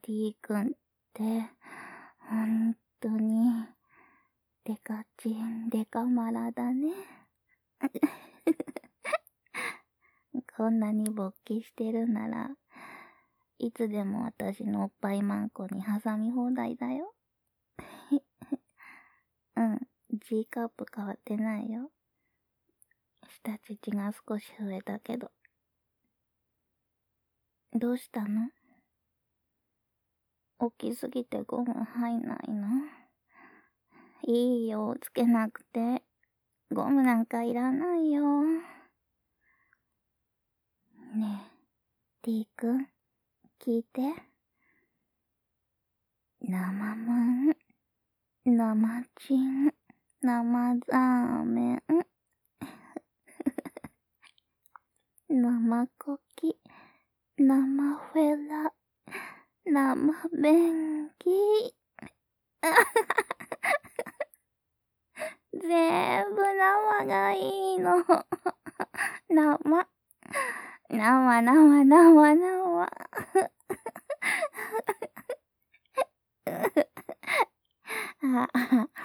T 君って、ほんとに、デカチンデカマラだね。こんなに勃起してるなら、いつでも私のおっぱいマンコに挟み放題だよ。うん、G カップ変わってないよ。下乳が少し増えたけど。どうしたの？大きすぎてゴム入んないの？いいよ、つけなくて。ゴムなんかいらないよ。ねえ、T 君、聞いて。生ムン、生チン、生ザーメン、生コキ、生フェラ、生便器。全部生がいいの。生。生、生、生、生。あ